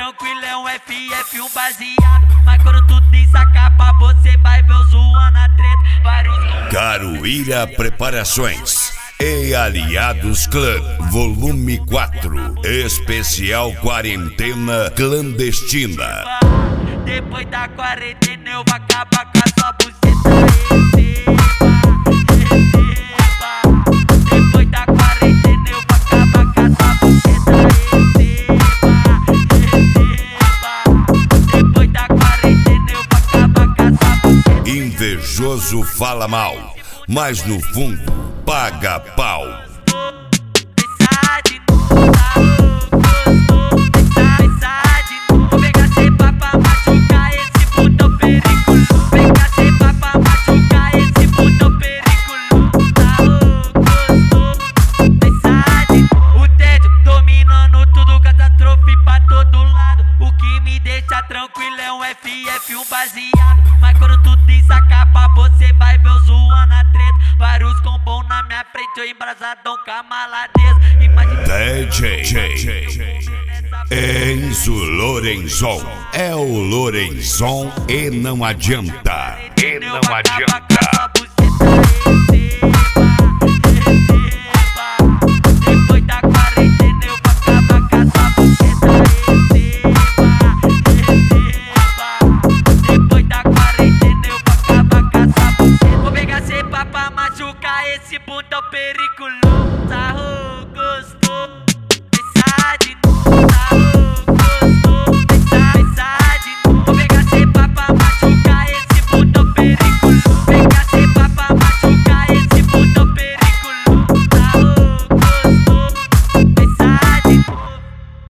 tranquilo, é um FF, um baseado. Mas quando tu desacaba, você vai ver o zoando a treta. Vários Caruíra Preparações e Aliados Clã, volume 4, especial quarentena clandestina. Depois da quarentena eu vou acabar com a sua buceta. Depois da quarentena eu vou acabar com a sua buceta. Depois da quarentena eu vou acabar com a sua buceta. Invejoso fala mal, mas no fundo paga pau. Tranquilo, é um FF, um baseado. Mas quando tu desacaba, você vai ver o zoando a treta. Vários combos na minha frente, eu embrasadão com a maladeza. DJ Enzo Lorenzon, é o Lorenzon e não adianta. E não adianta.